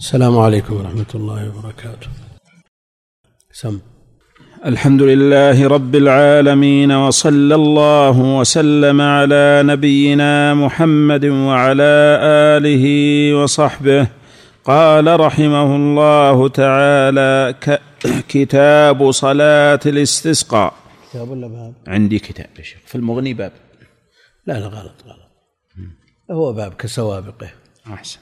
السلام عليكم ورحمة الله وبركاته. الحمد لله رب العالمين، وصلى الله وسلم على نبينا محمد وعلى آله وصحبه. قال رحمه الله تعالى: كتاب صلاة الاستسقاء. كتاب ولا باب؟ عندي كتاب يا شيخ، في المغني باب. لا غلط هو باب كسوابقه. أحسن.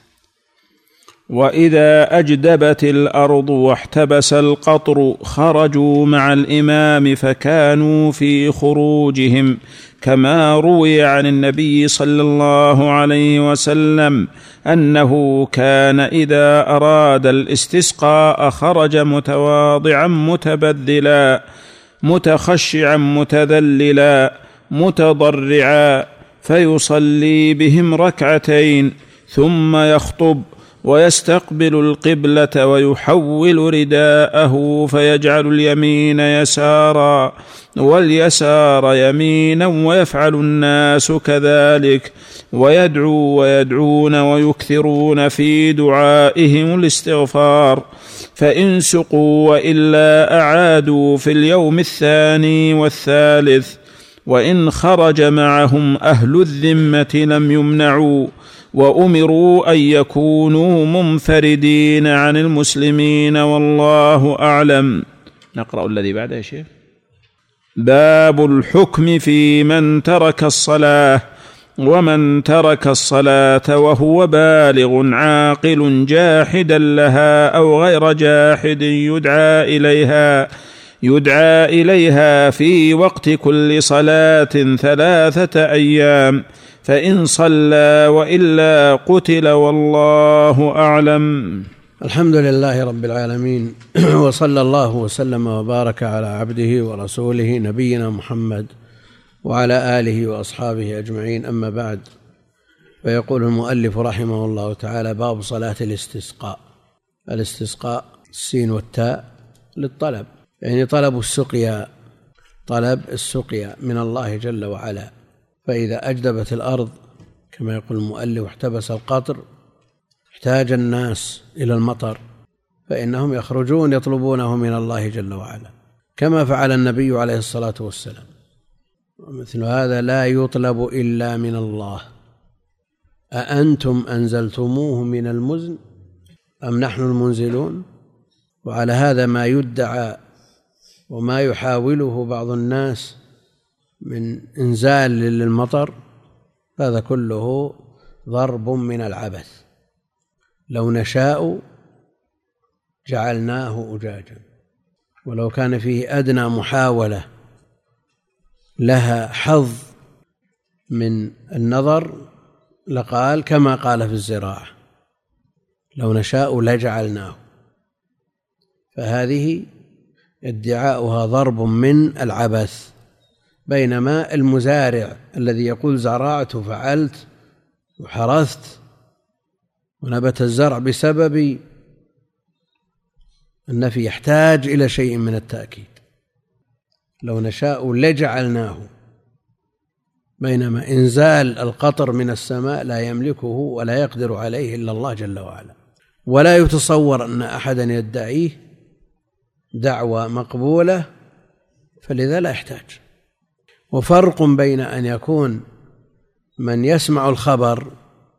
وإذا أجدبت الأرض واحتبس القطر خرجوا مع الإمام فكانوا في خروجهم، كما روي عن النبي صلى الله عليه وسلم أنه كان إذا أراد الاستسقاء خرج متواضعا متبذلا متخشعا متذللا متضرعا فيصلي بهم ركعتين ثم يخطب ويستقبل القبلة ويحول رداءه فيجعل اليمين يسارا واليسار يمينا، ويفعل الناس كذلك، ويدعون ويكثرون في دعائهم الاستغفار، فإن سقوا وإلا أعادوا في اليوم الثاني والثالث، وإن خرج معهم أهل الذمة لم يمنعوا، وأمروا أن يكونوا منفردين عن المسلمين، والله أعلم. نقرأ الذي بعده يا شيخ. باب الحكم في من ترك الصلاة. ومن ترك الصلاة وهو بالغ عاقل جاحدا لها أو غير جاحد يدعى إليها في وقت كل صلاة 3 أيام، فإن صلى وإلا قتل، والله أعلم. الحمد لله رب العالمين، وصلى الله وسلم وبارك على عبده ورسوله نبينا محمد وعلى آله وأصحابه أجمعين، أما بعد. فيقول المؤلف رحمه الله تعالى: باب صلاة الاستسقاء. الاستسقاء السين والتاء للطلب، يعني طلب السقيا من الله جل وعلا. فإذا أجدبت الأرض كما يقول المؤلف واحتبس القطر، احتاج الناس إلى المطر، فإنهم يخرجون يطلبونه من الله جل وعلا، كما فعل النبي عليه الصلاة والسلام. ومثل هذا لا يطلب إلا من الله: أأنتم أنزلتموه من المزن أم نحن المنزلون؟ وعلى هذا ما يدعى وما يحاوله بعض الناس من إنزال للمطر، هذا كله ضرب من العبث. لو نشاء جعلناه أجاجا، ولو كان فيه أدنى محاولة لها حظ من النظر لقال كما قال في الزراعة: لو نشاء لجعلناه. فهذه ادعاؤها ضرب من العبث، بينما المزارع الذي يقول زرعت وفعلت وحرثت ونبت الزرع بسبب النفي يحتاج إلى شيء من التأكيد: لو نشاء لجعلناه. بينما إنزال القطر من السماء لا يملكه ولا يقدر عليه إلا الله جل وعلا، ولا يتصور أن أحدا يدعيه دعوى مقبولة، فلذا لا يحتاج. وفرق بين أن يكون من يسمع الخبر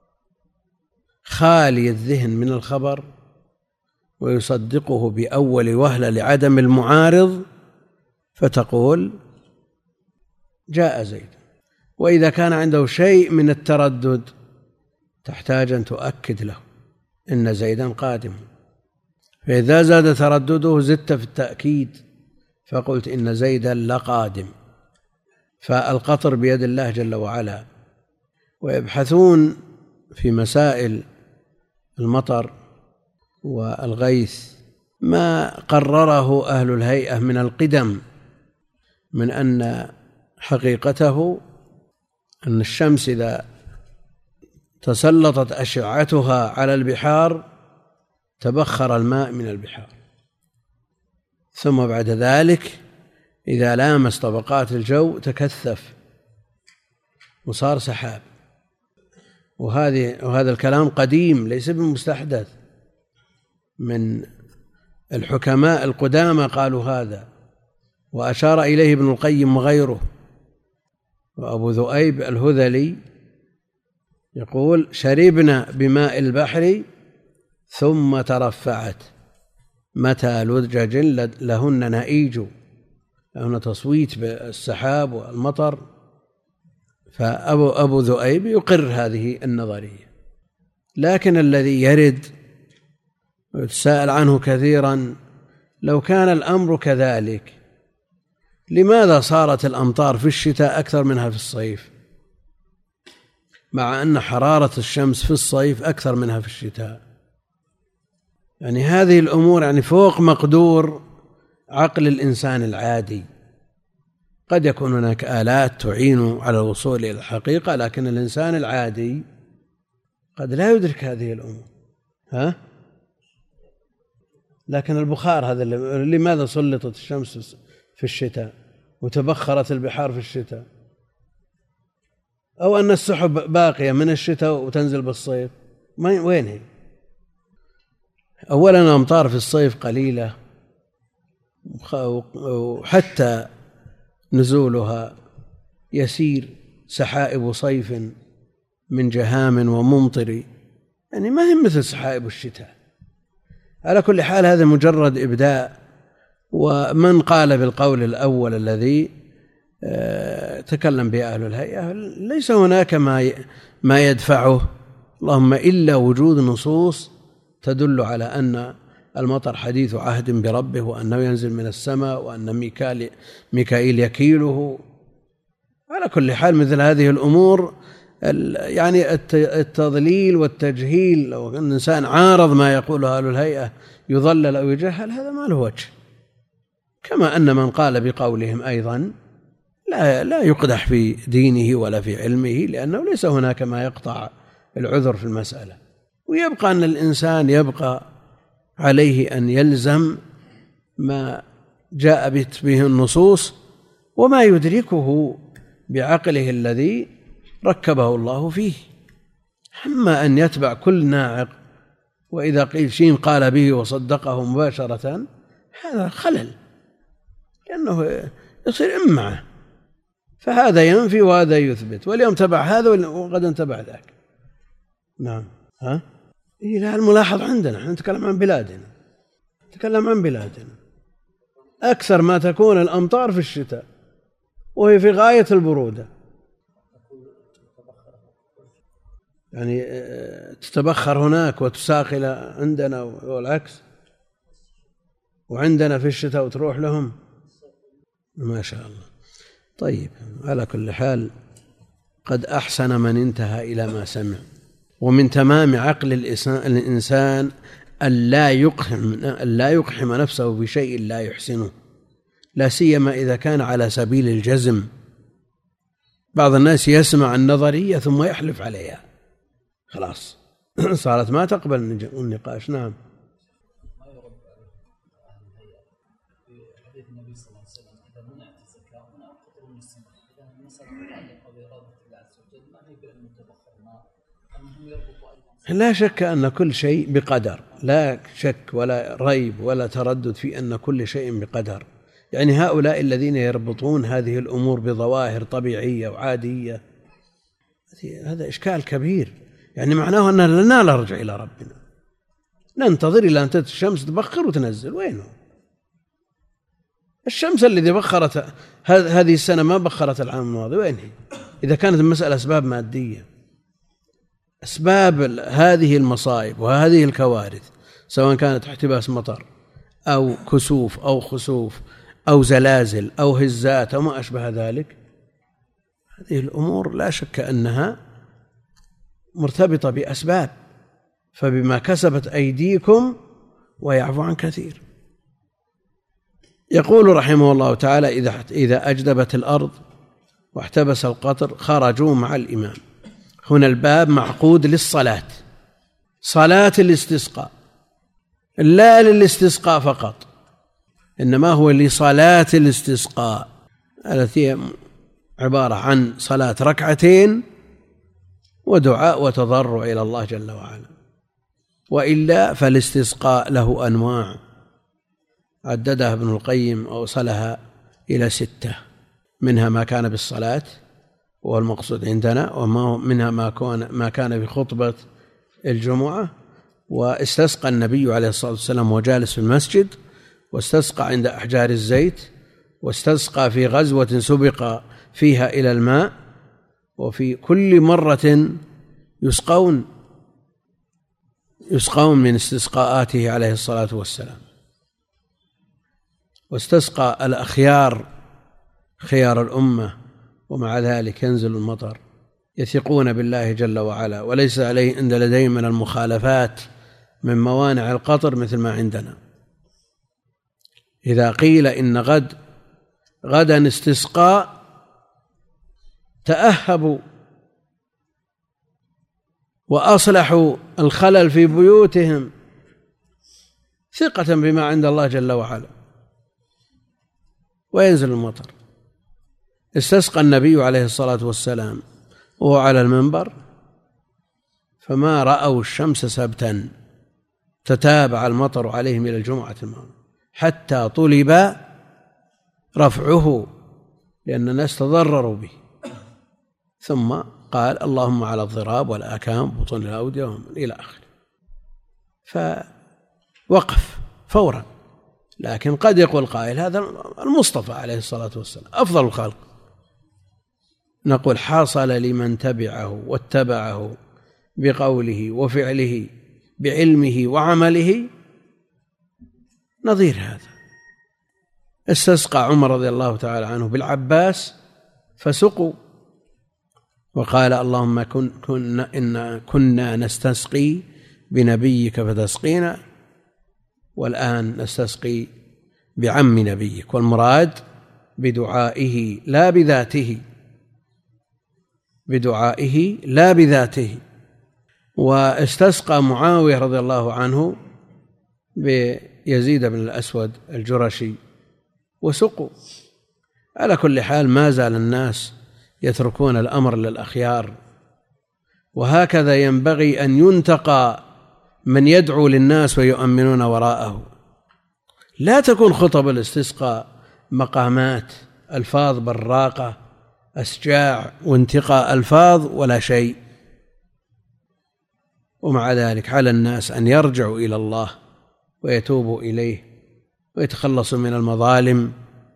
خالي الذهن من الخبر ويصدقه بأول وهلة لعدم المعارض فتقول جاء زيد، وإذا كان عنده شيء من التردد تحتاج أن تؤكد له إن زيدا قادم، فإذا زاد تردده زدت في التأكيد فقلت إن زيدا لقادم. فالقطر بيد الله جل وعلا. ويبحثون في مسائل المطر والغيث ما قرره أهل الهيئة من القدم، من أن حقيقته أن الشمس إذا تسلطت أشعتها على البحار تبخر الماء من البحار، ثم بعد ذلك إذا لامس طبقات الجو تكثف وصار سحاب. وهذا الكلام قديم ليس بمستحدث، من الحكماء القدامى قالوا هذا، وأشار إليه ابن القيم وغيره. وأبو ذؤيب الهذلي يقول: شربنا بماء البحر ثم ترفعت متى لجج لهن نئيج، لهن تصويت بالسحاب والمطر. فأبو ذؤيب يقر هذه النظرية. لكن الذي يرد ويتساءل عنه كثيرا: لو كان الأمر كذلك لماذا صارت الأمطار في الشتاء أكثر منها في الصيف، مع أن حرارة الشمس في الصيف أكثر منها في الشتاء؟ يعني هذه الأمور يعني فوق مقدور عقل الإنسان العادي. قد يكون هناك آلات تعين على الوصول إلى الحقيقة، لكن الإنسان العادي قد لا يدرك هذه الأمور. لكن البخار هذا لماذا سلطت الشمس في الشتاء وتبخرت البحار في الشتاء، أو أن السحب باقية من الشتاء وتنزل بالصيف؟ وين هي؟ أولا الأمطار في الصيف قليلة، وحتى نزولها يسير، سحائب صيف من جهام وممطر، يعني ما هي مثل سحائب الشتاء. على كل حال هذا مجرد إبداء. ومن قال بالقول الأول الذي تكلم به أهل الهيئة ليس هناك ما يدفعه اللهم إلا وجود نصوص تدل على أن المطر حديث عهد بربه، وأنه ينزل من السماء، وأن ميكائيل يكيله. على كل حال مثل هذه الأمور يعني التضليل والتجهيل، لو أن الإنسان عارض ما يقوله أهل الهيئة يضلل أو يجهل، هذا ما له وجه. كما أن من قال بقولهم أيضا لا يقدح في دينه ولا في علمه، لأنه ليس هناك ما يقطع العذر في المسألة. ويبقى أن الإنسان يبقى عليه أن يلزم ما جاء به النصوص وما يدركه بعقله الذي ركبه الله فيه. أما أن يتبع كل ناعق، وإذا قيل شيء قال به وصدقه مباشرة، هذا خلل، لأنه يصير معه، فهذا ينفي وهذا يثبت، واليوم تبع هذا وغدا تبع ذاك. نعم. لا، الملاحظ عندنا، احنا نتكلم عن بلادنا، أكثر ما تكون الأمطار في الشتاء وهي في غاية البرودة، يعني تتبخر هناك وتساق إلى عندنا والعكس، وعندنا في الشتاء وتروح لهم، ما شاء الله. طيب، على كل حال قد أحسن من انتهى إلى ما سمع. ومن تمام عقل الإنسان أن لا يقحم نفسه بشيء لا يحسنه، لا سيما إذا كان على سبيل الجزم. بعض الناس يسمع النظرية ثم يحلف عليها، خلاص صارت ما تقبل النقاش. نعم. لا شك أن كل شيء بقدر، لا شك ولا ريب ولا تردد في أن كل شيء بقدر. يعني هؤلاء الذين يربطون هذه الأمور بظواهر طبيعية وعادية، هذا إشكال كبير. يعني معناه أننا لا نرجع إلى ربنا، ننتظر إلى أن تأتي الشمس تبخر وتنزل. وينه الشمس الذي بخرت هذه السنة ما بخرت العام الماضي؟ وين هي؟ إذا كانت المسألة أسباب مادية، أسباب هذه المصائب وهذه الكوارث، سواء كانت احتباس مطر أو كسوف أو خسوف أو زلازل أو هزات أو ما أشبه ذلك، هذه الأمور لا شك أنها مرتبطة بأسباب، فبما كسبت أيديكم ويعفو عن كثير. يقول رحمه الله تعالى: إذا أجدبت الأرض واحتبس القطر خرجوا مع الإمام. هنا الباب معقود للصلاة، صلاة الاستسقاء، لا للاستسقاء فقط، إنما هو لصلاة الاستسقاء التي عبارة عن صلاة ركعتين ودعاء وتضرع إلى الله جل وعلا. وإلا فالاستسقاء له أنواع عددها ابن القيم أوصلها إلى 6، منها ما كان بالصلاة وهو المقصود عندنا، ومنها ما كان بخطبة الجمعة، واستسقى النبي عليه الصلاة والسلام وجالس في المسجد، واستسقى عند أحجار الزيت، واستسقى في غزوة سبق فيها إلى الماء، وفي كل مرة يسقون من استسقاءاته عليه الصلاة والسلام. واستسقى الأخيار خيار الأمة، ومع ذلك ينزل المطر، يثقون بالله جل وعلا، وليس لديهم من المخالفات من موانع القطر مثل ما عندنا. إذا قيل إن غدا استسقاء تأهبوا وأصلحوا الخلل في بيوتهم ثقة بما عند الله جل وعلا، وينزل المطر. استسقى النبي عليه الصلاة والسلام وهو على المنبر، فما رأوا الشمس سبتا، تتابع المطر عليهم إلى الجمعة الماضية حتى طلب رفعه لأن الناس تضرروا به، ثم قال اللهم على الضراب والآكام بطون الأودية إلى آخره، فوقف فورا. لكن قد يقول قائل هذا المصطفى عليه الصلاة والسلام أفضل الخلق، نقول حصل لمن تبعه واتبعه بقوله وفعله بعلمه وعمله نظير هذا. استسقى عمر رضي الله تعالى عنه بالعباس فسقوا، وقال اللهم كنا نستسقي بنبيك فتسقينا، والآن نستسقي بعم نبيك، والمراد بدعائه لا بذاته، بدعائه لا بذاته. واستسقى معاوية رضي الله عنه بيزيد بن الأسود الجرشي وسقوا. على كل حال ما زال الناس يتركون الأمر للأخيار، وهكذا ينبغي أن ينتقى من يدعو للناس ويؤمنون وراءه. لا تكون خطب الاستسقاء مقامات ألفاظ براقة أسجاع وانتقاء ألفاظ ولا شيء. ومع ذلك على الناس أن يرجعوا إلى الله ويتوبوا إليه ويتخلصوا من المظالم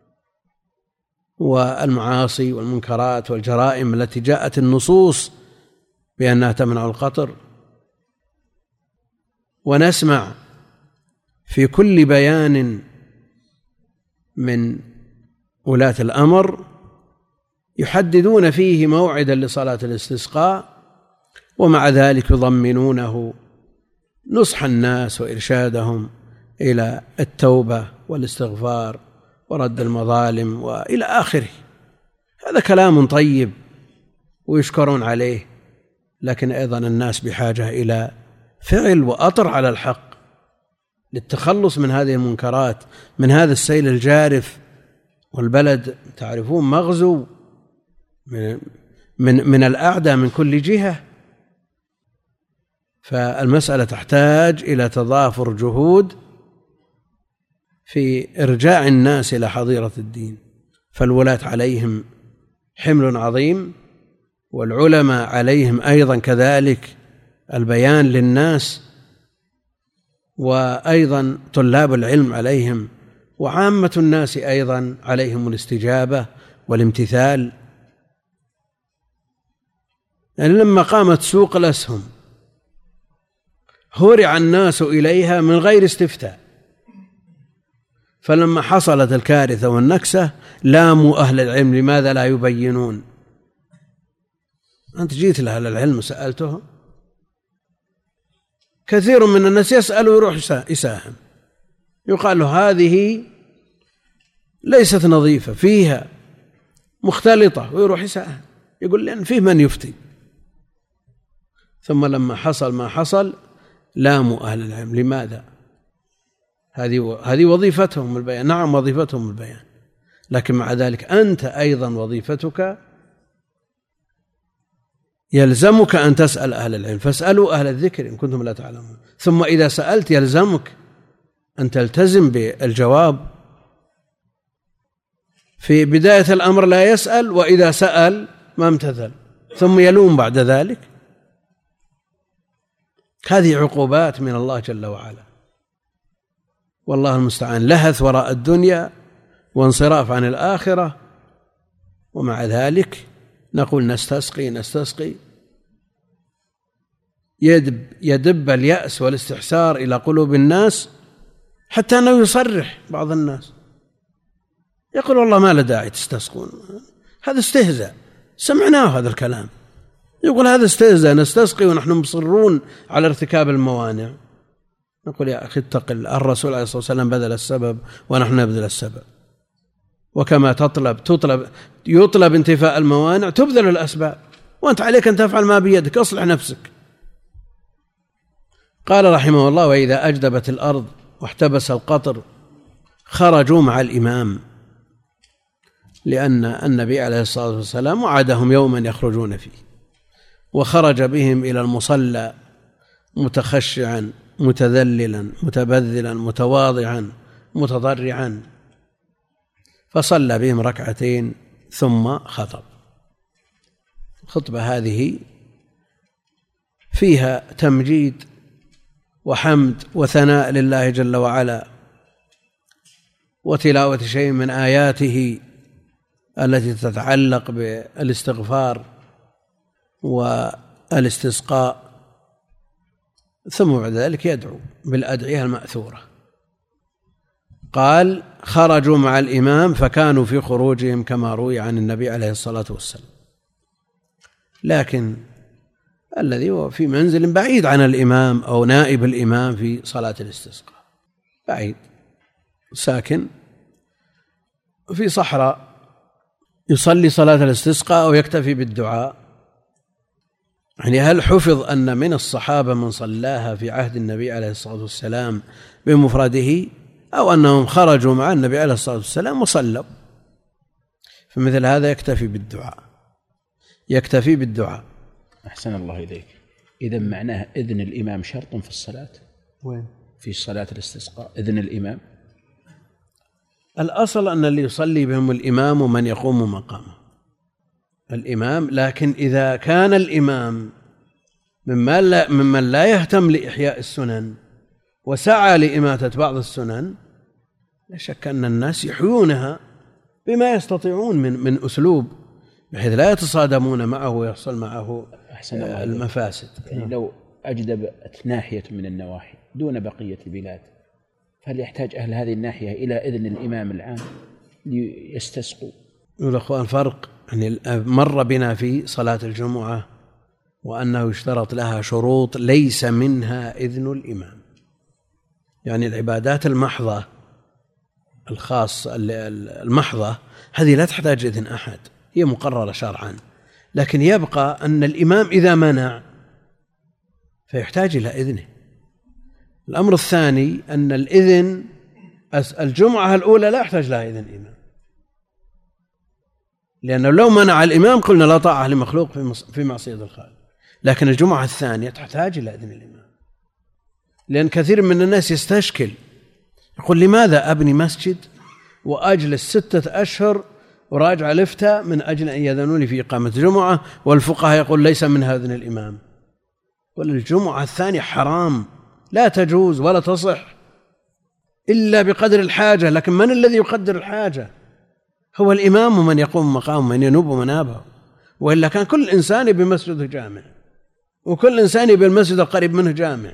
والمعاصي والمنكرات والجرائم التي جاءت النصوص بأنها تمنع القطر. ونسمع في كل بيان من ولاة الأمر يحددون فيه موعدا لصلاة الاستسقاء، ومع ذلك يضمنونه نصح الناس وإرشادهم إلى التوبة والاستغفار ورد المظالم وإلى آخره. هذا كلام طيب ويشكرون عليه، لكن أيضا الناس بحاجة إلى فعل وأطر على الحق للتخلص من هذه المنكرات، من هذا السيل الجارف. والبلد تعرفون مغزو من الأعداء من كل جهة، فالمسألة تحتاج إلى تضافر جهود في إرجاع الناس إلى حظيرة الدين. فالولاة عليهم حمل عظيم، والعلماء عليهم أيضا كذلك البيان للناس، وأيضا طلاب العلم عليهم، وعامة الناس أيضا عليهم الاستجابة والامتثال. يعني لما قامت سوق الأسهم هرع الناس إليها من غير استفتاء، فلما حصلت الكارثة والنكسة لاموا أهل العلم لماذا لا يبينون. أنت جيت لأهل العلم وسألتهم، كثير من الناس يسأل ويروح يساهم، يقال له هذه ليست نظيفة فيها مختلطة، ويروح يساهم، يقول لأن فيه من يفتي. ثم لما حصل ما حصل لاموا أهل العلم. لماذا؟ هذه وظيفتهم البيان. نعم وظيفتهم البيان، لكن مع ذلك أنت أيضا وظيفتك يلزمك أن تسأل أهل العلم، فاسألوا أهل الذكر إن كنتم لا تعلمون. ثم إذا سألت يلزمك أن تلتزم بالجواب. في بداية الأمر لا يسأل، وإذا سأل ما امتثل ثم يلوم بعد ذلك. هذه عقوبات من الله جل وعلا، والله المستعان. لهث وراء الدنيا وانصراف عن الآخرة، ومع ذلك نقول نستسقي يدب اليأس والاستحسار إلى قلوب الناس، حتى أنه يصرح بعض الناس يقول والله ما له داعي تستسقون، هذا استهزاء. سمعناه هذا الكلام، يقول هذا استهزاء، نستسقي ونحن مصرون على ارتكاب الموانع. نقول يا أخي اتق الله، الرسول عليه الصلاة والسلام بذل السبب ونحن نبذل السبب، وكما يطلب انتفاء الموانع تبذل الأسباب، وأنت عليك أن تفعل ما بيدك، أصلح نفسك. قال رحمه الله: وإذا أجدبت الأرض واحتبس القطر خرجوا مع الإمام، لأن النبي عليه الصلاة والسلام وعدهم يوما يخرجون فيه، وخرج بهم إلى المصلى متخشعا متذللا متبذلا متواضعا متضرعا، فصلى بهم ركعتين ثم خطب. الخطبة هذه فيها تمجيد وحمد وثناء لله جل وعلا، وتلاوة شيء من آياته التي تتعلق بالاستغفار والاستسقاء، ثم بعد ذلك يدعو بالأدعية المأثورة. قال: خرجوا مع الإمام فكانوا في خروجهم كما روي عن النبي عليه الصلاة والسلام. لكن الذي هو في منزل بعيد عن الإمام أو نائب الإمام في صلاة الاستسقاء، بعيد ساكن في صحراء، يصلي صلاة الاستسقاء أو يكتفي بالدعاء. يعني هل حفظ أن من الصحابة من صلاها في عهد النبي عليه الصلاة والسلام بمفرده، أو أنهم خرجوا مع النبي عليه الصلاة والسلام وصلوا؟ فمثل هذا يكتفي بالدعاء. أحسن الله إليك. إذا معناه إذن الإمام شرط في الصلاة؟ وين؟ في صلاة الاستسقاء إذن الإمام؟ الأصل أن اللي يصلي بهم الإمام ومن يقوم مقامه الإمام، لكن إذا كان الإمام ممن لا يهتم لإحياء السنن وسعى لإماتة بعض السنن، لا شك أن الناس يحيونها بما يستطيعون من أسلوب، بحيث لا يتصادمون معه ويحصل معه المفاسد. يعني لو أجدبت ناحية من النواحي دون بقية البلاد، فهل يحتاج أهل هذه الناحية إلى إذن الإمام العام ليستسقوا؟ يقول أخوان فرق، يعني مر بنا في صلاة الجمعة وأنه يشترط لها شروط ليس منها إذن الإمام. يعني العبادات المحضة الخاصة المحضة هذه لا تحتاج إذن أحد، هي مقررة شرعا، لكن يبقى أن الإمام إذا منع فيحتاج إلى إذنه. الأمر الثاني أن الإذن الجمعة الأولى لا يحتاج لها إذن الإمام، لأنه لو منع الإمام قلنا لا طاعة لمخلوق في معصية الخالق، لكن الجمعة الثانية تحتاج إلى إذن الإمام، لأن كثير من الناس يستشكل، يقول لماذا أبني مسجد وأجلس 6 أشهر وراجع الإفتاء من أجل أن يأذنوا لي في إقامة جمعة، والفقهاء يقول ليس منها إذن الإمام. والجمعة الثانية حرام، لا تجوز ولا تصح إلا بقدر الحاجة، لكن من الذي يقدر الحاجة؟ هو الإمام ومن يقوم مقامه، من ينوب منابه. وإلا كان كل إنسان بمسجد جامع، وكل إنسان بالمسجد القريب منه جامع.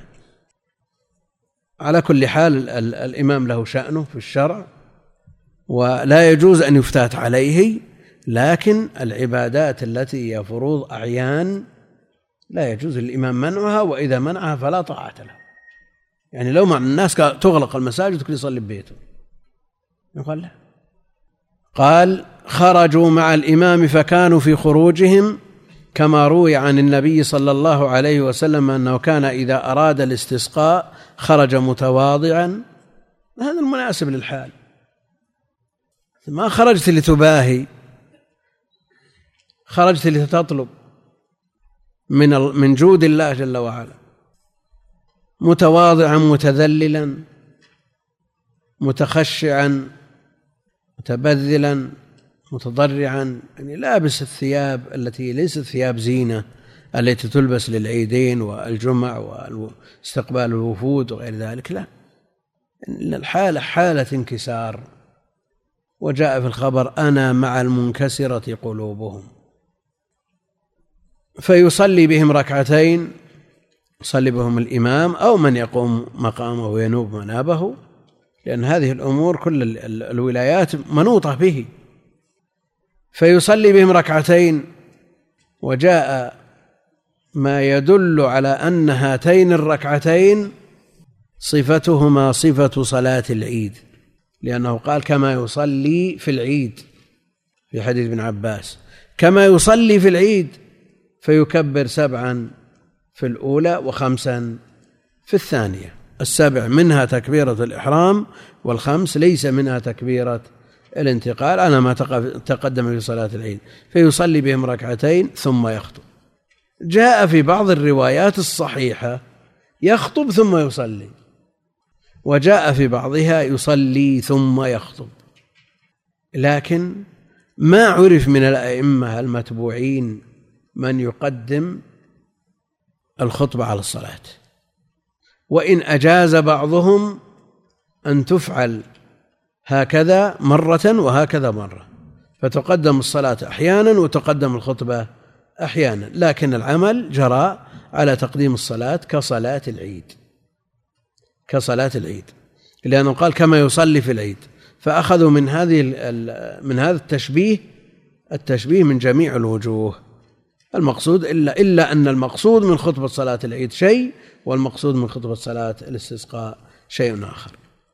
على كل حال الإمام له شأنه في الشرع ولا يجوز أن يفتات عليه، لكن العبادات التي هي فروض أعيان لا يجوز للإمام منعها، وإذا منعها فلا طاعة له. يعني لو مع الناس تغلق المساجد وكل يصلي ببيته، يقول لا. قال: خرجوا مع الإمام فكانوا في خروجهم كما روي عن النبي صلى الله عليه وسلم أنه كان إذا أراد الاستسقاء خرج متواضعا. هذا المناسب للحال، ما خرجت لتباهي، خرجت لتطلب، من جود الله جل وعلا، متواضعا متذللا متخشعا متبذلا متضرعا، يعني لابس الثياب التي ليست ثياب زينة التي تلبس للعيدين والجمع واستقبال الوفود وغير ذلك، لا، الحالة حالة انكسار. وجاء في الخبر: أنا مع المنكسرة قلوبهم. فيصلي بهم ركعتين، يصلي بهم الإمام أو من يقوم مقامه وينوب منابه، لأن هذه الأمور كل الولايات منوطة به. فيصلي بهم ركعتين، وجاء ما يدل على أن هاتين الركعتين صفتهما صفة صلاة العيد، لأنه قال: كما يصلي في العيد، في حديث ابن عباس: كما يصلي في العيد، فيكبر 7 في الأولى و5 في الثانية. 7 منها تكبيرة الإحرام، وال5 ليس منها تكبيرة الانتقال على ما تقدم في صلاة العيد. فيصلي بهم ركعتين ثم يخطب. جاء في بعض الروايات الصحيحة يخطب ثم يصلي، وجاء في بعضها يصلي ثم يخطب، لكن ما عرف من الأئمة المتبوعين من يقدم الخطبة على الصلاة، وإن أجاز بعضهم أن تفعل هكذا مرة وهكذا مرة، فتقدم الصلاة أحيانا وتقدم الخطبة أحيانا، لكن العمل جرى على تقديم الصلاة كصلاة العيد، كصلاة العيد، لأنه قال: كما يصلي في العيد. فأخذوا من هذا التشبيه من جميع الوجوه. المقصود إلا أن المقصود من خطبة صلاة العيد شيء، والمقصود من خطبة صلاة الاستسقاء شيء آخر.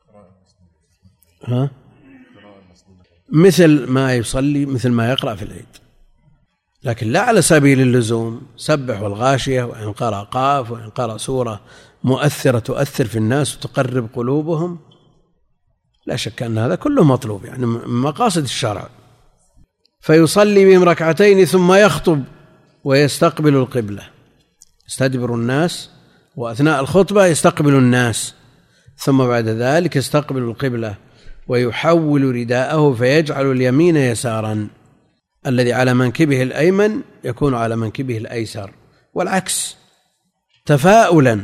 مثل ما يصلي، مثل ما يقرأ في العيد، لكن لا على سبيل اللزوم. سبح والغاشية، وإن قرأ قاف، وإن قرأ سورة مؤثرة تؤثر في الناس وتقرب قلوبهم، لا شك أن هذا كله مطلوب، يعني من مقاصد الشرع. فيصلي بهم ركعتين ثم يخطب ويستقبل القبلة، يستدبر الناس، وأثناء الخطبة يستقبل الناس، ثم بعد ذلك يستقبل القبلة ويحول رداءه فيجعل اليمين يسارا، الذي على منكبه الأيمن يكون على منكبه الأيسر، والعكس، تفاؤلا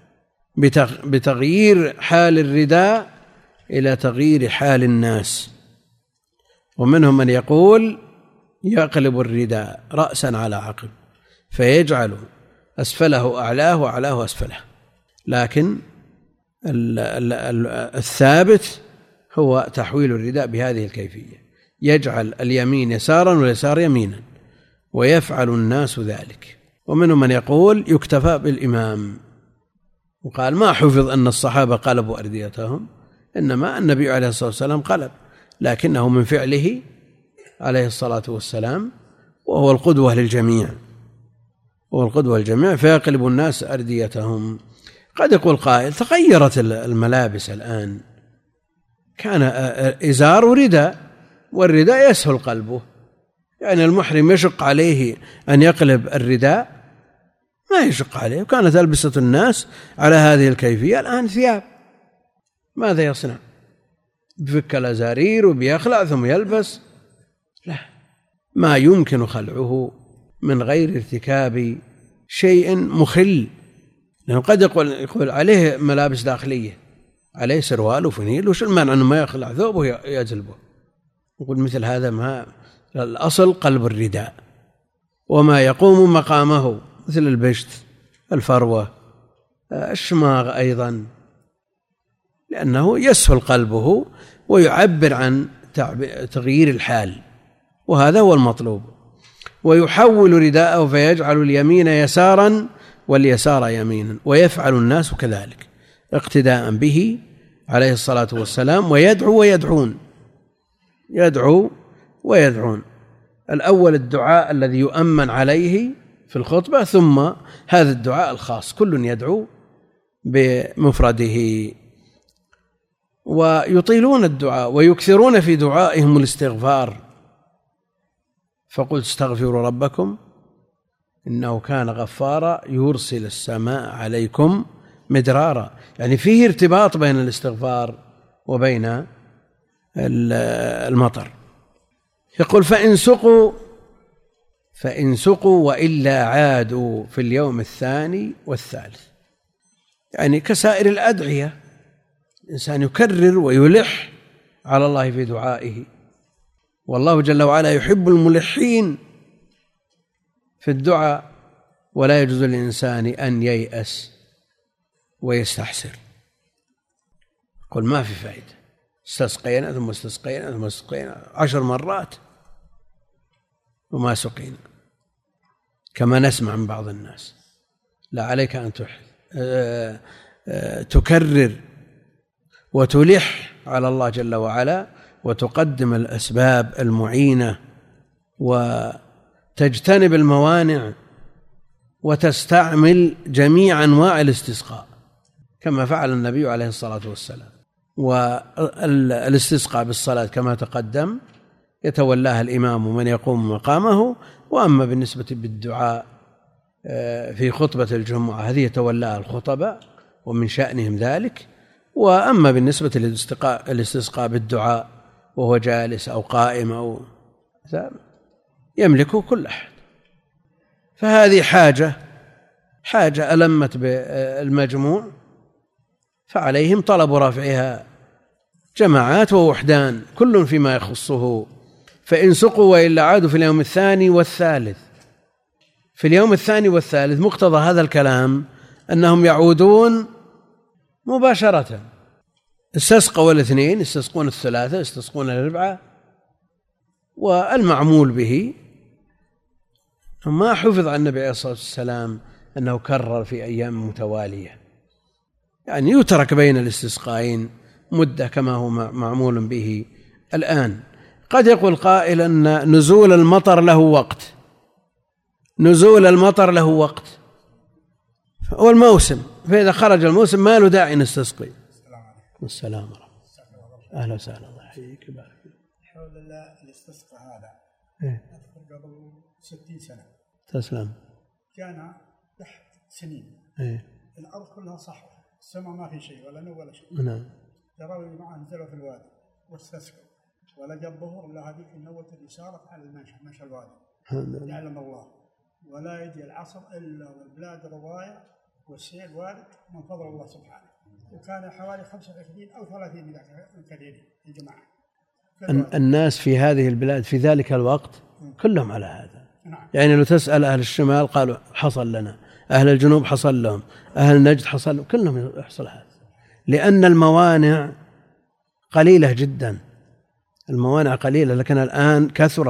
بتغيير حال الرداء إلى تغيير حال الناس. ومنهم من يقول: يقلب الرداء رأسا على عقب، فيجعل أسفله أعلاه وأعلاه أسفله، لكن الثابت هو تحويل الرداء بهذه الكيفية، يجعل اليمين يسارا واليسار يمينا، ويفعل الناس ذلك. ومنهم من يقول: يكتفى بالإمام، وقال: ما حفظ أن الصحابة قلبوا أرديتهم، إنما النبي عليه الصلاة والسلام قلب، لكنه من فعله عليه الصلاة والسلام، وهو القدوة للجميع، فيقلب الناس أرديتهم. قد يقول قائل: تغيرت الملابس الآن، كان إزار ورداء، والرداء يسهل قلبه، يعني المحرم يشق عليه أن يقلب الرداء؟ ما يشق عليه، وكانت ألبسة الناس على هذه الكيفية. الآن ثياب، ماذا يصنع؟ بفك الأزارير وبيخلع ثم يلبس؟ لا، ما يمكن خلعه من غير ارتكاب شيء مخل، لأنه قد يقول عليه ملابس داخلية، عليه سروال وفنيل، وش المانع أنه ما يخلع ثوبه يجلبه؟ يقول مثل هذا ما الأصل قلب الرداء، وما يقوم مقامه مثل البشت، الفروة، الشماغ أيضا، لأنه يسهل قلبه ويعبر عن تغيير الحال، وهذا هو المطلوب. ويحول رداءه فيجعل اليمين يسارا واليسار يمينا، ويفعل الناس كذلك اقتداء به عليه الصلاة والسلام. ويدعو ويدعون، الأول الدعاء الذي يؤمن عليه في الخطبة، ثم هذا الدعاء الخاص، كل يدعو بمفرده. ويطيلون الدعاء ويكثرون في دعائهم الاستغفار، فقل استغفروا ربكم إنه كان غفارا يرسل السماء عليكم مدرارا. يعني فيه ارتباط بين الاستغفار وبين المطر. يقول فإن سقوا وإلا عادوا في اليوم الثاني والثالث. يعني كسائر الأدعية الإنسان يكرر ويلح على الله في دعائه، والله جل وعلا يحب الملحين في الدعاء، ولا يجوز للإنسان أن ييأس ويستحسر. قل ما في فائدة، استسقينا ثم استسقينا ثم استسقينا 10 مرات وما سقينا، كما نسمع من بعض الناس. لا، عليك أن تكرر وتلح على الله جل وعلا، وتقدم الأسباب المعينة، وتجتنب الموانع، وتستعمل جميع أنواع الاستسقاء كما فعل النبي عليه الصلاة والسلام. والاستسقاء بالصلاة كما تقدم يتولاها الإمام ومن يقوم مقامه، وأما بالنسبة بالدعاء في خطبة الجمعة هذه يتولاها الخطباء ومن شأنهم ذلك. وأما بالنسبة للاستسقاء بالدعاء وهو جالس أو قائم أو يملكه كل أحد. فهذه حاجة ألمت بالمجموع، فعليهم طلب رفعها جماعات ووحدان كل فيما يخصه. فإن سقوا وإلا عادوا في اليوم الثاني والثالث. في اليوم الثاني والثالث مقتضى هذا الكلام أنهم يعودون مباشرة. استسقوا الاثنين، يستسقون الثلاثة، يستسقون الأربعة. والمعمول به ما حفظ عن النبي عليه الصلاة والسلام أنه كرر في أيام متوالية، يعني يترك بين الاستسقائين مدة كما هو معمول به الآن. قد يقول قائل أن نزول المطر له وقت، هو الموسم، فإذا خرج الموسم ما له داعي نستسقي. السلام عليكم. أهلا وسهلا، الله يحييك ويبارك فيك. حول الاستسقاء هذا قبل 60 سنة. تسلم. كان تحت سنين. الأرض كلها صحراء، السماء ما في شيء ولا نور ولا شيء. نعم. ترى معه نزلوا في الوادي واستسقوا، ولا جاء الظهر إلا هذيك النوة اللي صارت على مشى الوادي. يعلم الله. ولا يجي العصر إلا والبلاد رواية والسيل وارد من فضل الله سبحانه. وكان حوالي 25 أو 30 كثيرين الجماعة. الناس في هذه البلاد في ذلك الوقت كلهم على هذا. يعني لو تسأل أهل الشمال قالوا حصل لنا، أهل الجنوب حصل لهم، أهل نجد حصل لهم، كلهم يحصل هذا، لأن الموانع قليلة جدا. الموانع قليلة، لكن الآن كثر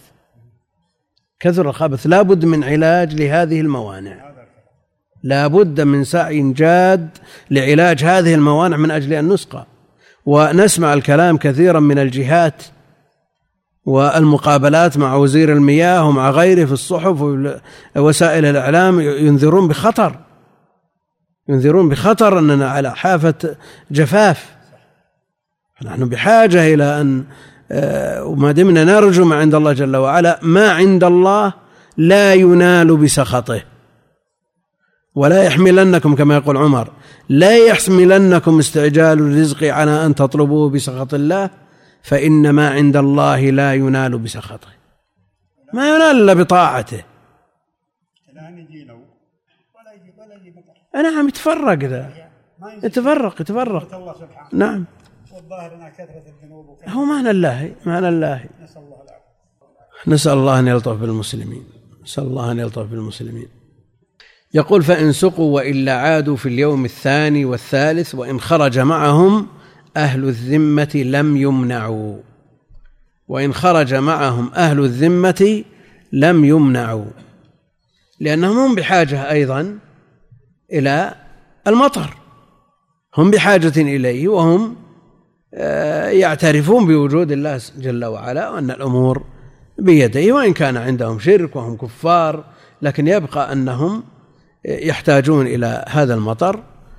الخبث. لا بد من علاج لهذه الموانع، لا بد من سعي جاد لعلاج هذه الموانع من أجل أن نسقى. ونسمع الكلام كثيرا من الجهات والمقابلات مع وزير المياه ومع غيره في الصحف ووسائل الإعلام، ينذرون بخطر أننا على حافة جفاف. نحن بحاجة إلى أن وما دمنا نرجو ما عند الله جل وعلا، ما عند الله لا ينال بسخطه. ولا يحملنكم كما يقول عمر، لا يحملنكم استعجال الرزق على أن تطلبوه بسخط الله، فإن ما عند الله لا ينال بسخطه، ما ينال إلا بطاعته. نعم، يتفرق ذا، يتفرق. نعم، هو معنى الله. نسأل الله أن يلطف بالمسلمين. يقول فإن سقوا وإلا عادوا في اليوم الثاني والثالث، وإن خرج معهم أهل الذمة لم يمنعوا. لأنهم هم بحاجة أيضا إلى المطر، هم بحاجة إليه، وهم يعترفون بوجود الله جل وعلا وأن الأمور بيده، وإن كان عندهم شرك وهم كفار، لكن يبقى أنهم يحتاجون إلى هذا المطر.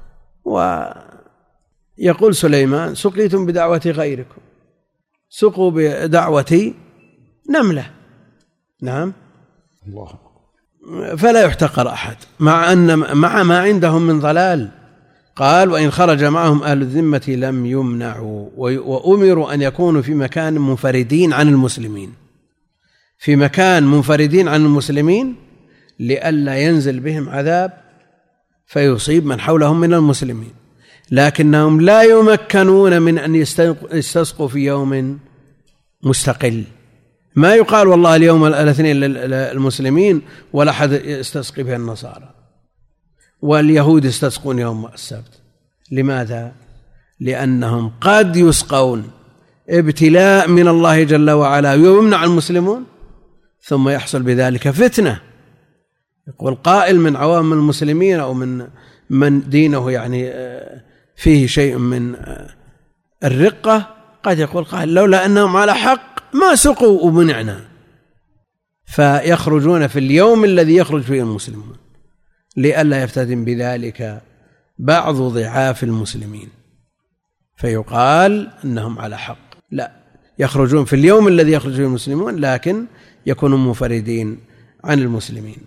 ويقول سليمان سقيتم بدعوة غيركم، سقوا بدعوة نملة. نعم، الله فلا يحتقر أحد مع ما عندهم من ضلال. قال وإن خرج معهم أهل الذمة لم يمنعوا، وأمروا أن يكونوا في مكان منفردين عن المسلمين، في مكان منفردين عن المسلمين لئلا ينزل بهم عذاب فيصيب من حولهم من المسلمين، لكنهم لا يمكنون من أن يستسقوا في يوم مستقل. ما يقال والله اليوم الاثنين للمسلمين ولا أحد يستسقي به النصارى، واليهود يستسقون يوم السبت. لماذا؟ لأنهم قد يسقون ابتلاء من الله جل وعلا ويمنع المسلمون، ثم يحصل بذلك فتنة. يقول قائل من عوام المسلمين أو من دينه يعني فيه شيء من الرقة، قد يقول قائل لولا أنهم على حق ما سقوا ومنعنا. فيخرجون في اليوم الذي يخرج فيه المسلمون لئلا يفتتن بذلك بعض ضعاف المسلمين، فيقال أنهم على حق. لا، يخرجون في اليوم الذي يخرج فيه المسلمون لكن يكونوا منفردين عن المسلمين.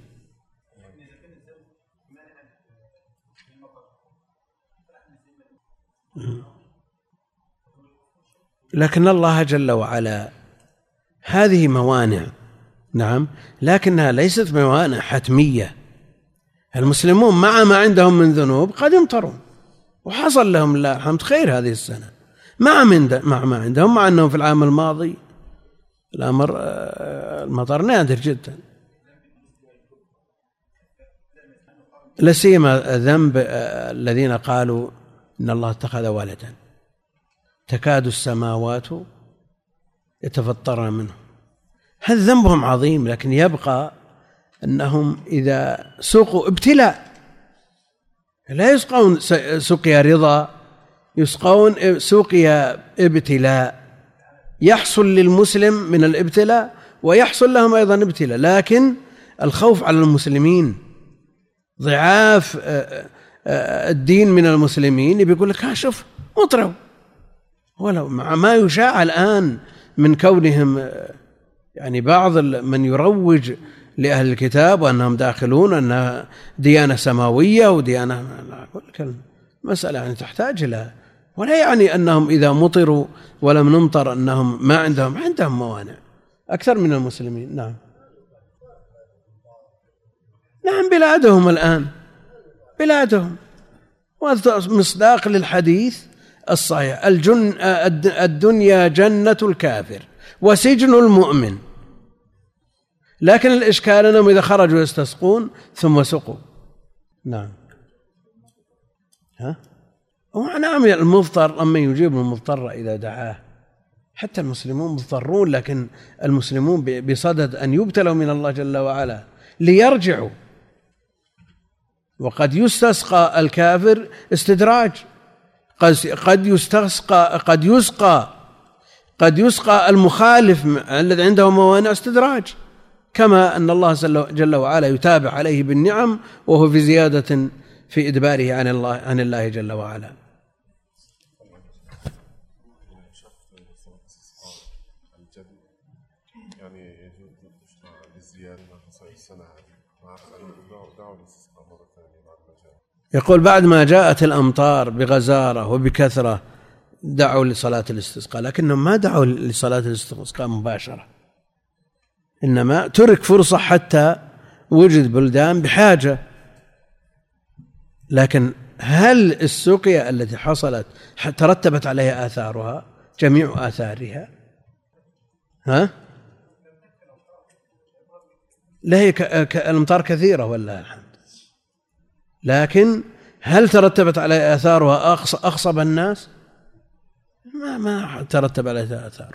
لكن الله جل وعلا هذه موانع، نعم، لكنها ليست موانع حتمية. المسلمون مع ما عندهم من ذنوب قد يمطرون، وحصل لهم الله الحمد خير هذه السنة مع ما عندهم، مع أنهم في العام الماضي المطر نادر جدا. لا سيما ذنب الذين قالوا إن الله اتخذ ولدا، تكاد السماوات يتفطرن منه. هذا ذنبهم عظيم، لكن يبقى أنهم إذا سقوا ابتلاء، لا يسقون سقيا رضا، يسقون سقيا ابتلاء، يحصل للمسلم من الابتلاء ويحصل لهم أيضا ابتلاء. لكن الخوف على المسلمين ضعاف الدين من المسلمين بيقول لك شوف مطروا، ولو مع ما يشاع الآن من كونهم يعني بعض من يروج لأهل الكتاب وأنهم داخلون أنها ديانة سماوية وديانة، مسألة يعني تحتاج إلى، ولا يعني أنهم إذا مطروا ولم نمطر أنهم ما عندهم موانع أكثر من المسلمين. نعم بلادهم الآن بلادهم، ومصداق للحديث الصحيح الدنيا جنة الكافر وسجن المؤمن. لكن الإشكال أنهم إذا خرجوا يستسقون ثم سقوا. نعم نعم المضطر أما يجيب المضطر إذا دعاه. حتى المسلمون مضطرون، لكن المسلمون بصدد أن يبتلوا من الله جل وعلا ليرجعوا. وقد يستسقى الكافر استدراج، قد يسقى المخالف الذي عنده موانع استدراج، كما أن الله جل وعلا يتابع عليه بالنعم وهو في زيادة في إدباره عن الله جل وعلا. يقول بعد ما جاءت الأمطار بغزارة وبكثرة دعوا لصلاة الاستسقاء، لكنهم ما دعوا لصلاة الاستسقاء مباشرة، إنما ترك فرصة حتى وجد بلدان بحاجة. لكن هل السقيا التي حصلت ترتبت عليها آثارها جميع آثارها؟ لا، هي الأمطار كثيرة والله الحمد، لكن هل ترتبت عليها آثارها أخصب الناس؟ ما ترتب عليها آثار،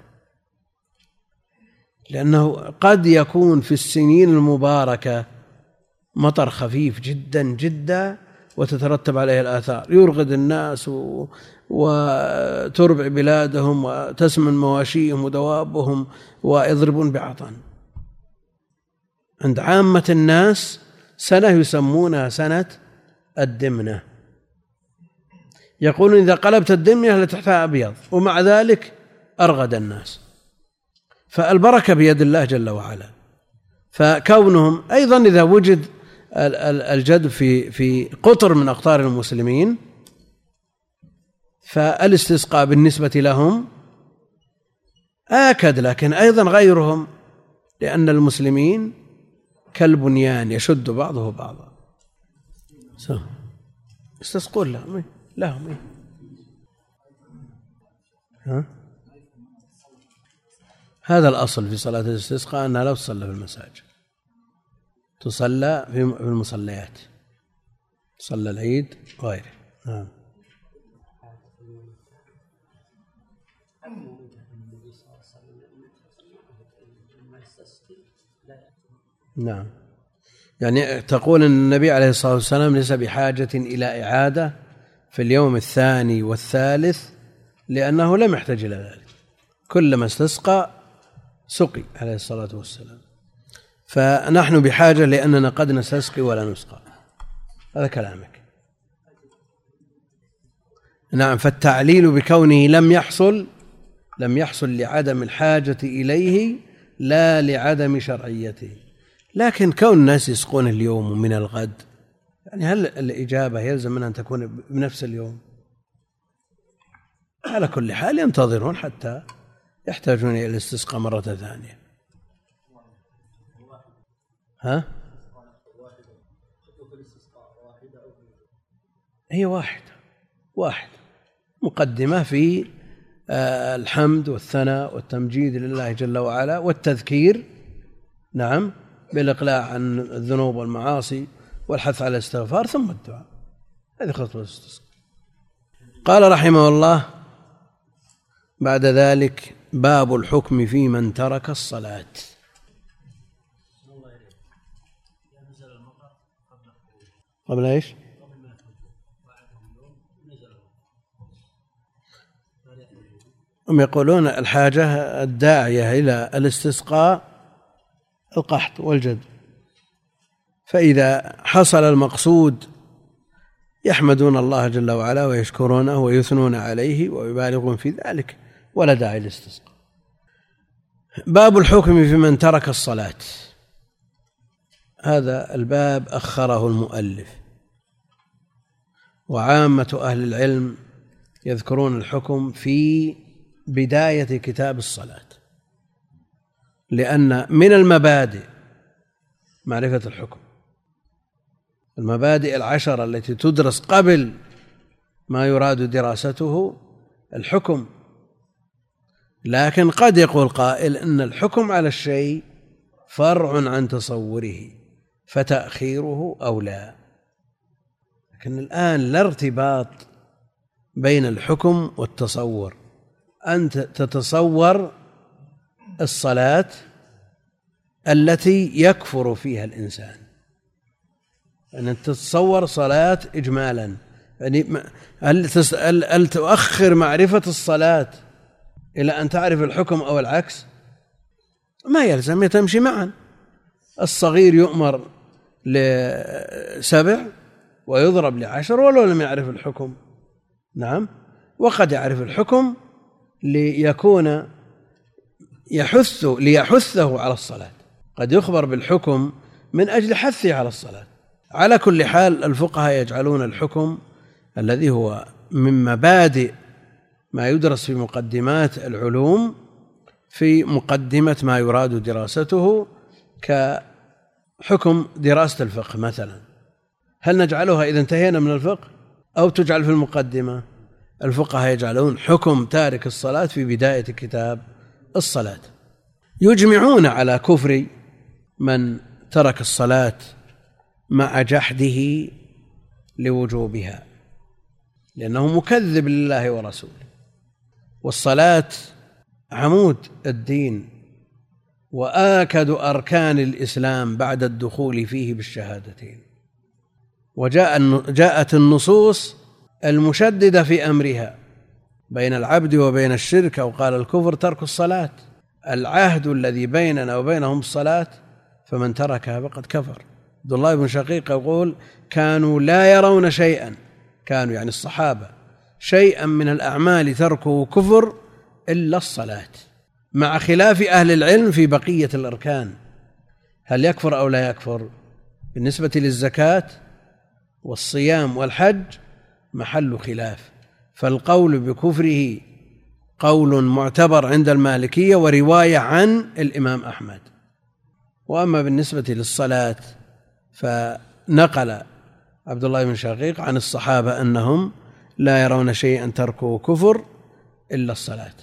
لأنه قد يكون في السنين المباركة مطر خفيف جدا جدا وتترتب عليه الآثار، يرغد الناس وتربع بلادهم وتسمن مواشيهم ودوابهم ويضربون بعطن. عند عامة الناس سنة يسمونها سنة الدمنة، يقولون إذا قلبت الدمنة لتحتها أبيض، ومع ذلك أرغد الناس. فالبركة بيد الله جل وعلا، فكونهم أيضا إذا وجد الجدب في قطر من أقطار المسلمين فالاستسقاء بالنسبة لهم آكد، لكن أيضا غيرهم، لأن المسلمين كالبنيان يشد بعضه بعضا. استسقون لهم هذا الأصل في صلاة الاستسقاء أنها لا تصلى في المساجد، تصلى في المصليات، صلى العيد وغيره. نعم، يعني تقول أن النبي عليه الصلاة والسلام ليس بحاجة إلى إعادة في اليوم الثاني والثالث، لأنه لم يحتاج إلى ذلك، كلما استسقى سقي عليه الصلاة والسلام. فنحن بحاجة لأننا قد نستسقي ولا نسقى. هذا كلامك. نعم، فالتعليل بكونه لم يحصل لعدم الحاجة إليه لا لعدم شرعيته. لكن كون الناس يسقون اليوم ومن الغد، يعني هل الإجابة يلزم منها أن تكون بنفس اليوم؟ على كل حال ينتظرون حتى يحتاجون إلى الاستسقاء مرة ثانية. هي واحدة مقدمة في الحمد والثناء والتمجيد لله جل وعلا والتذكير، نعم، بالإقلاع عن الذنوب والمعاصي والحث على الاستغفار، ثم الدعاء. هذه خطوة الاستسقاء. قال رحمه الله بعد ذلك: باب الحكم في من ترك الصلاة. قبل ايش؟ هم يقولون الحاجة الداعية إلى الاستسقاء القحط والجد، فإذا حصل المقصود يحمدون الله جل وعلا ويشكرونه ويثنون عليه ويبالغون في ذلك، ولا داعي للاستسقاء. باب الحكم في من ترك الصلاة. هذا الباب أخره المؤلف، وعامة أهل العلم يذكرون الحكم في بداية كتاب الصلاة، لأن من المبادئ معرفة الحكم، المبادئ 10 التي تدرس قبل ما يراد دراسته الحكم. لكن قد يقول قائل إن الحكم على الشيء فرع عن تصوره فتأخيره أولى. لكن الآن لا ارتباط بين الحكم والتصور. أنت تتصور الصلاة التي يكفر فيها الإنسان، أن تتصور صلاة إجمالا، يعني هل تؤخر معرفة الصلاة إلى أن تعرف الحكم أو العكس؟ ما يلزم، تمشي معا. الصغير يؤمر ل7 ويضرب ل10 ولو لم يعرف الحكم. نعم، وقد يعرف الحكم ليكون ليحثه على الصلاة، قد يخبر بالحكم من أجل حثه على الصلاة. على كل حال الفقهاء يجعلون الحكم الذي هو من مبادئ ما يدرس في مقدمات العلوم في مقدمة ما يراد دراسته، كحكم دراسة الفقه مثلا. هل نجعلها إذا انتهينا من الفقه أو تجعل في المقدمة؟ الفقهاء يجعلون حكم تارك الصلاة في بداية كتاب الصلاة. يجمعون على كفر من ترك الصلاة مع جحده لوجوبها، لأنه مكذب لله ورسوله. والصلاة عمود الدين وآكد أركان الإسلام بعد الدخول فيه بالشهادتين، وجاءت النصوص المشددة في أمرها بين العبد وبين الشرك، أو قال الكفر ترك الصلاة. العهد الذي بيننا وبينهم الصلاة، فمن تركها فقد كفر. عبد الله بن شقيق يقول: كانوا لا يرون شيئا، كانوا يعني الصحابة، شيئا من الأعمال تركه كفر إلا الصلاة، مع خلاف أهل العلم في بقية الأركان. هل يكفر أو لا يكفر؟ بالنسبة للزكاة والصيام والحج محل خلاف، فالقول بكفره قول معتبر عند المالكية ورواية عن الإمام أحمد. وأما بالنسبة للصلاة فنقل عبد الله بن شقيق عن الصحابة أنهم لا يرون شيئا تركه كفر إلا الصلاة،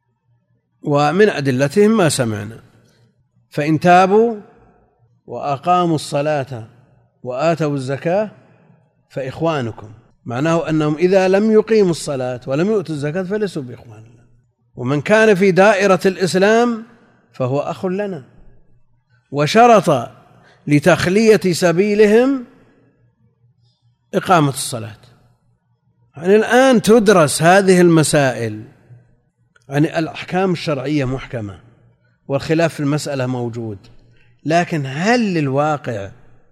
ومن أدلتهم ما سمعنا: فإن تابوا وأقاموا الصلاة وآتوا الزكاة فإخوانكم، معناه أنهم إذا لم يقيموا الصلاة ولم يؤتوا الزكاة فليسوا بإخواننا، ومن كان في دائرة الإسلام فهو أخ لنا. وشرط لتخلية سبيلهم إقامة الصلاة. يعني الآن تدرس هذه المسائل، يعني الأحكام الشرعية محكمة والخلاف في المسألة موجود، لكن هل للواقع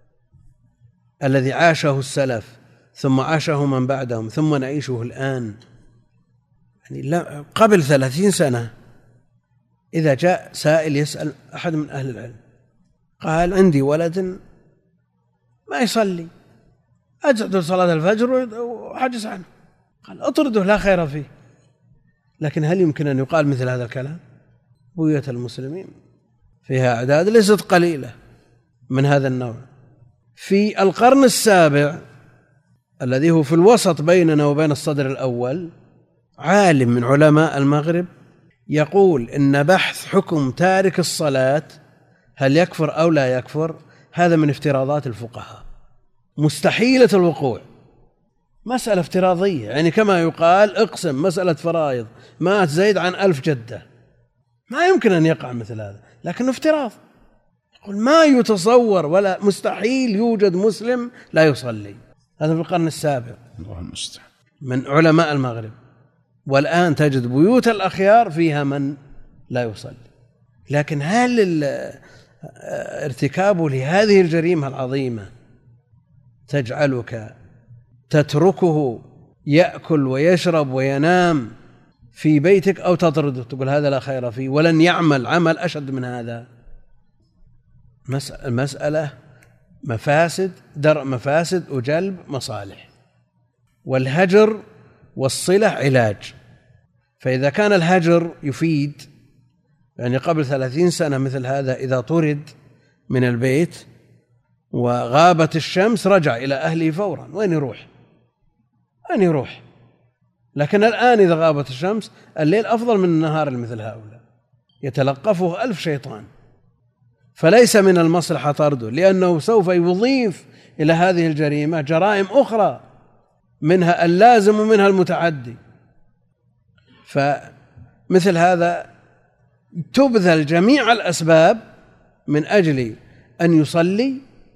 الذي عاشه السلف ثم عاشه من بعدهم ثم نعيشه الآن؟ يعني لا، قبل 30 سنة إذا جاء سائل يسأل أحد من أهل العلم قال: عندي ولد ما يصلي، أجعد صلاة الفجر وحجز عنه، قال: أطرده لا خير فيه. لكن هل يمكن أن يقال مثل هذا الكلام؟ بيوت المسلمين فيها أعداد ليست قليلة من هذا النوع. في القرن السابع الذي هو في الوسط بيننا وبين الصدر الأول، عالم من علماء المغرب يقول إن بحث حكم تارك الصلاة هل يكفر أو لا يكفر هذا من افتراضات الفقهاء، مستحيلة الوقوع، مسألة افتراضية. يعني كما يقال اقسم مسألة فرائض، مات زيد عن 1000 جدة، ما يمكن أن يقع مثل هذا، لكن افتراض. يقول ما يتصور ولا مستحيل يوجد مسلم لا يصلي. هذا في القرن السابع من علماء المغرب، والآن تجد بيوت الأخيار فيها من لا يصلي. لكن هل ارتكابه لهذه الجريمة العظيمة تجعلك تتركه يأكل ويشرب وينام في بيتك أو تطرده تقول هذا لا خير فيه ولن يعمل عمل أشد من هذا؟ المسألة مفاسد، درء مفاسد وجلب مصالح، والهجر والصلة علاج. فإذا كان الهجر يفيد، يعني قبل 30 سنة مثل هذا إذا طرد من البيت وغابت الشمس رجع إلى أهله فورا، وين يروح؟ أين يروح؟ لكن الآن إذا غابت الشمس الليل أفضل من النهار مثل هؤلاء، يتلقفه 1000 شيطان. فليس من المصلحة طرده، لأنه سوف يضيف إلى هذه الجريمة جرائم أخرى، منها اللازم ومنها المتعدي. فمثل هذا تبذل جميع الأسباب من أجل أن يصلي،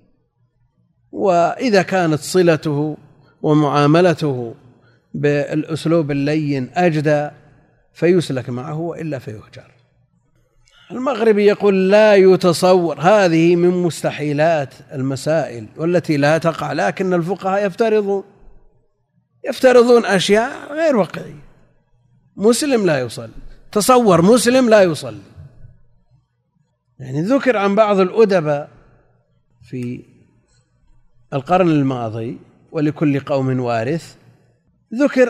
وإذا كانت صلته ومعاملته بالأسلوب اللين أجدى فيسلك معه، وإلا فيهجر. المغربي يقول لا يتصور، هذه من مستحيلات المسائل والتي لا تقع، لكن الفقهاء يفترضون أشياء غير واقعية. مسلم لا يصلي، تصور مسلم لا يصلي. يعني ذكر عن بعض الأدباء في القرن الماضي، ولكل قوم وارث، ذكر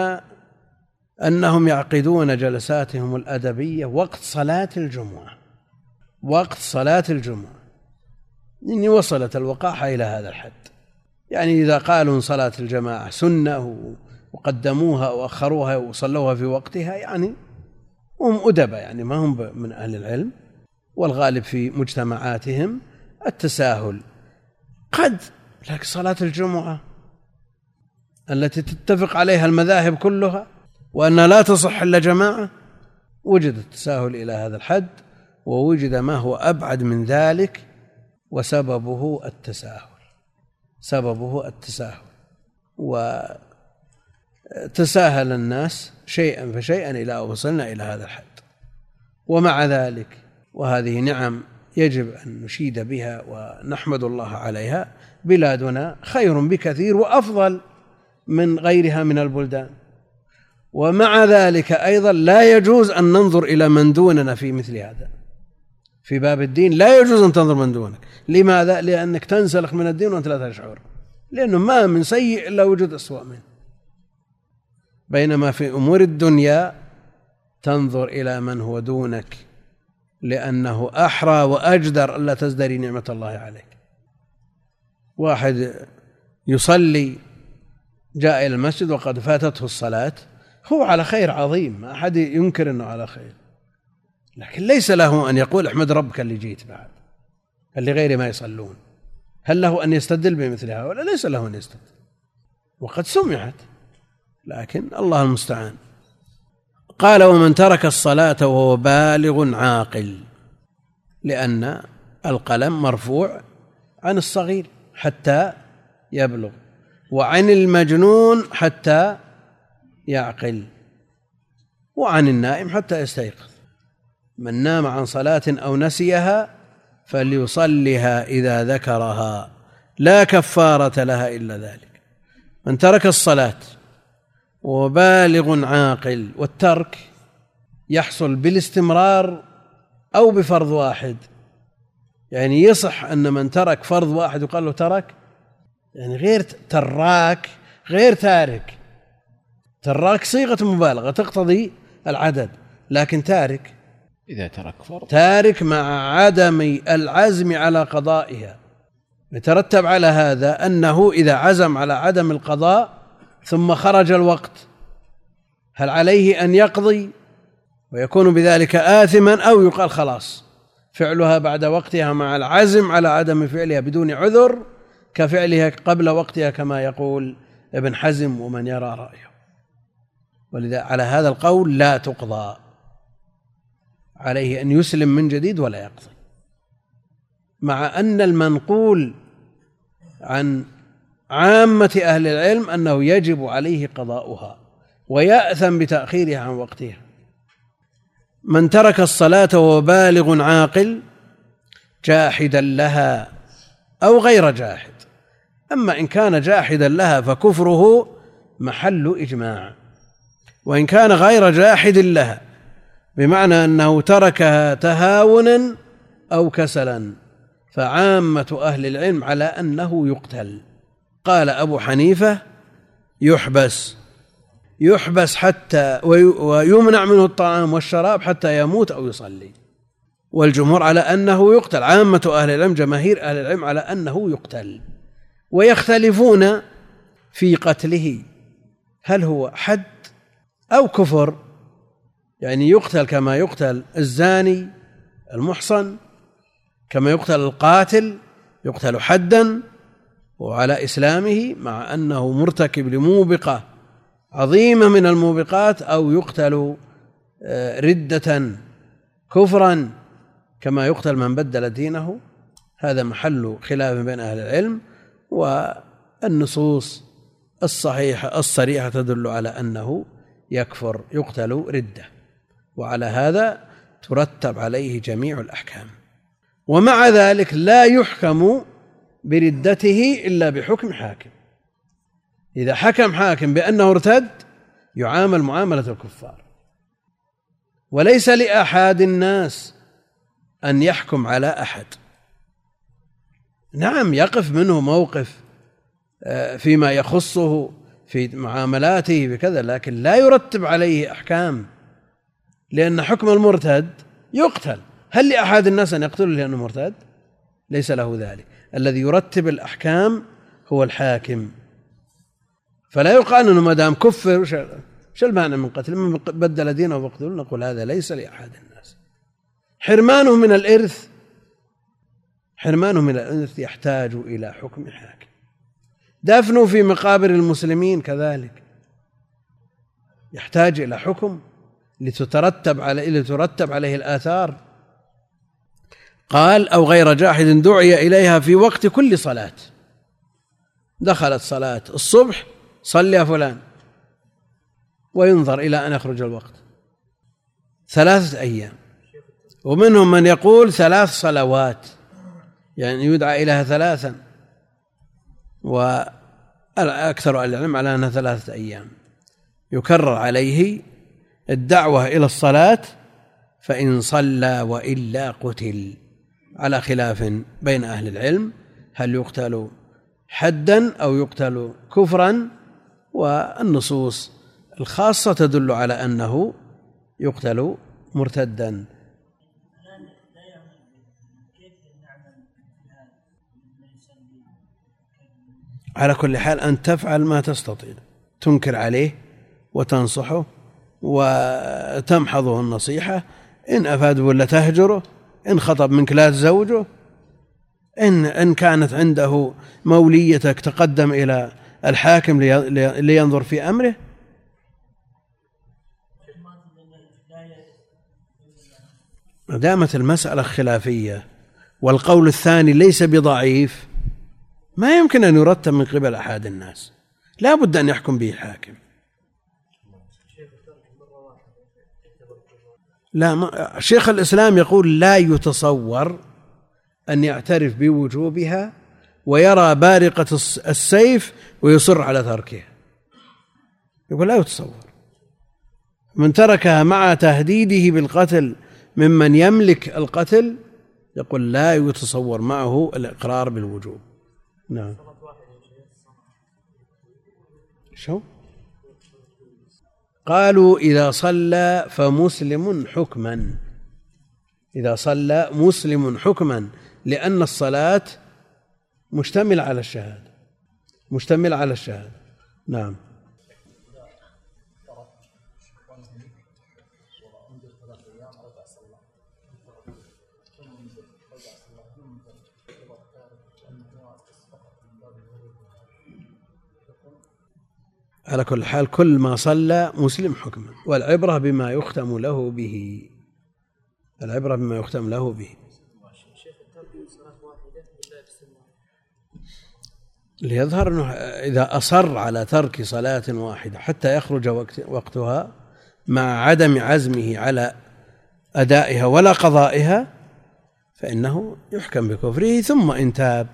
أنهم يعقدون جلساتهم الأدبية وقت صلاة الجمعة، وقت صلاة الجمعة. إني وصلت الوقاحة إلى هذا الحد. يعني إذا قالوا صلاة الجماعة سنة وقدموها وأخروها وصلوها في وقتها، يعني هم أدباء، يعني ما هم من أهل العلم، والغالب في مجتمعاتهم التساهل. لكن صلاة الجمعة التي تتفق عليها المذاهب كلها وأنها لا تصح إلا جماعة، وجد التساهل إلى هذا الحد، ووجد ما هو أبعد من ذلك، وسببه التساهل. وتساهل الناس شيئا فشيئا إلى وصلنا إلى هذا الحد. ومع ذلك، وهذه نعم يجب أن نشيد بها ونحمد الله عليها، بلادنا خير بكثير وأفضل من غيرها من البلدان. ومع ذلك أيضا لا يجوز أن ننظر إلى من دوننا في مثل هذا، في باب الدين لا يجوز أن تنظر من دونك. لماذا؟ لأنك تنسلخ من الدين وأنت لا تشعر، لأنه ما من سيء إلا وجود أسوأ منه. بينما في أمور الدنيا تنظر إلى من هو دونك لأنه أحرى وأجدر ألا تزدري نعمة الله عليك. واحد يصلي جاء إلى المسجد وقد فاتته الصلاة، هو على خير عظيم، ما أحد ينكر أنه على خير، لكن ليس له أن يقول احمد ربك اللي جيت بعد اللي غيري ما يصلون. هل له أن يستدل بمثل هؤلاء؟ ليس له أن يستدل، وقد سمعت، لكن الله المستعان. قال ومن ترك الصلاة وهو بالغ عاقل، لأن القلم مرفوع عن الصغير حتى يبلغ، وعن المجنون حتى يعقل، وعن النائم حتى يستيقظ. من نام عن صلاة أو نسيها فليصلها إذا ذكرها لا كفارة لها إلا ذلك. من ترك الصلاة وبالغ عاقل، والترك يحصل بالاستمرار أو بفرض واحد، يعني يصح أن من ترك فرض واحد يقال له ترك، يعني غير تراك غير تارك. تراك صيغة مبالغة تقتضي العدد، لكن تارك إذا ترك فرض تارك مع عدم العزم على قضائها، يترتب على هذا أنه إذا عزم على عدم القضاء ثم خرج الوقت هل عليه أن يقضي ويكون بذلك آثما، أو يقال خلاص فعلها بعد وقتها مع العزم على عدم فعلها بدون عذر كفعلها قبل وقتها، كما يقول ابن حزم ومن يرى رأيه. ولذا على هذا القول لا تقضى، عليه أن يسلم من جديد ولا يقضي، مع أن المنقول عن عامة أهل العلم أنه يجب عليه قضاؤها ويأثم بتأخيرها عن وقتها. من ترك الصلاة وهو بالغ عاقل جاحدا لها أو غير جاحد. أما إن كان جاحدا لها فكفره محل إجماع، وإن كان غير جاحد لها بمعنى أنه تركها تهاونا أو كسلا فعامة أهل العلم على أنه يقتل. قال أبو حنيفة يحبس حتى ويمنع منه الطعام والشراب حتى يموت أو يصلي، والجمهور على أنه يقتل. عامة أهل العلم جماهير أهل العلم على أنه يقتل، ويختلفون في قتله هل هو حد أو كفر، يعني يقتل كما يقتل الزاني المحصن، كما يقتل القاتل يقتل حدا وعلى إسلامه مع أنه مرتكب لموبقة عظيمة من الموبقات، أو يقتل ردة كفرا كما يقتل من بدل دينه. هذا محل خلاف بين أهل العلم، والنصوص الصحيحة الصريحة تدل على أنه يكفر يقتل ردة، وعلى هذا ترتب عليه جميع الأحكام. ومع ذلك لا يحكم بردته إلا بحكم حاكم. إذا حكم حاكم بأنه ارتد يعامل معاملة الكفار، وليس لأحد الناس أن يحكم على أحد. نعم يقف منه موقف فيما يخصه في معاملاته بكذا، لكن لا يرتب عليه أحكام، لأن حكم المرتد يقتل. هل لأحد الناس أن يقتله لأنه مرتد؟ ليس له ذلك. الذي يرتب الأحكام هو الحاكم، فلا يقال أنه ما دام كفر شو المعنى من قتل؟ من بدل دينه وقتله، نقول هذا ليس لأحد الناس. حرمانه من الإرث يحتاج إلى حكم حاكم. دفنه في مقابر المسلمين كذلك يحتاج إلى حكم لترتب عليه الآثار. قال أو غير جاحد دعي إليها في وقت كل صلاة. دخلت صلاة الصبح صل يا فلان، وينظر إلى أن يخرج الوقت 3 أيام. ومنهم من يقول 3 صلوات، يعني يدعى إليها 3، وأكثر أهل العلم على أنها 3 أيام. يكرر عليه الدعوة إلى الصلاة فإن صلى وإلا قتل، على خلاف بين أهل العلم هل يقتل حدا أو يقتل كفرا، والنصوص الخاصة تدل على أنه يقتل مرتدا. على كل حال أن تفعل ما تستطيع، تنكر عليه وتنصحه وتمحضه النصيحة، إن أفاد ولا تهجره، إن خطب منك لا تزوجه، إن كانت عنده موليتك تقدم إلى الحاكم لينظر في أمره. ما دامت المسألة خلافية والقول الثاني ليس بضعيف، ما يمكن أن يرتب من قبل أحد الناس، لا بد أن يحكم به الحاكم. لا، شيخ الإسلام يقول لا يتصور أن يعترف بوجوبها ويرى بارقة السيف ويصر على تركها، يقول لا يتصور. من تركها مع تهديده بالقتل ممن يملك القتل يقول لا يتصور معه الإقرار بالوجوب. نعم. شو قالوا؟ إذا صلى فمسلم حكما، إذا صلى مسلم حكما، لأن الصلاة مشتمل على الشهادة، مشتمل على الشهادة. نعم. على كل حال كل ما صلى مسلم حكما، والعبرة بما يختم له به، العبرة بما يختم له به. ليظهر أنه إذا أصر على ترك صلاة واحدة حتى يخرج وقتها مع عدم عزمه على أدائها ولا قضائها فإنه يحكم بكفره، ثم إن تاب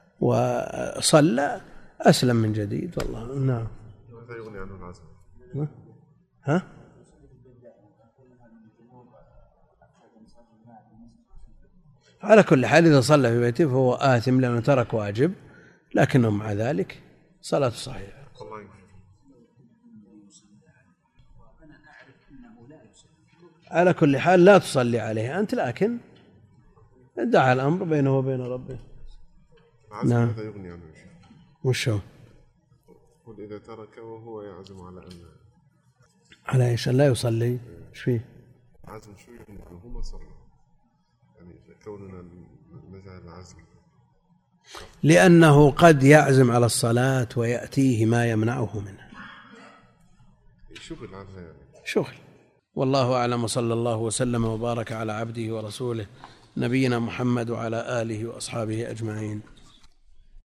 وصلى أسلم من جديد. والله. نعم. يغني عنه العزم. ها؟ على كل حال إذا صلى في بيته فهو آثم لأنه ترك واجب، لكنه مع ذلك صلاة صحيحة. على كل حال لا تصلي عليه أنت، لكن دع الأمر بينه وبين ربه. نعم. هذا يغني عنه. وش هو؟ إذا ترك وهو يعزم على أن على إيش؟ لا يصلي. إيش فيه؟ عزم شو يغني عنه؟ هو ما صلى، يعني كوننا نجعل العزم، لأنه قد يعزم على الصلاة ويأتيه ما يمنعه منها. شغل عنها يعني. شغل. والله أعلم، وصلى الله وسلم وبارك على عبده ورسوله نبينا محمد وعلى آله وأصحابه أجمعين.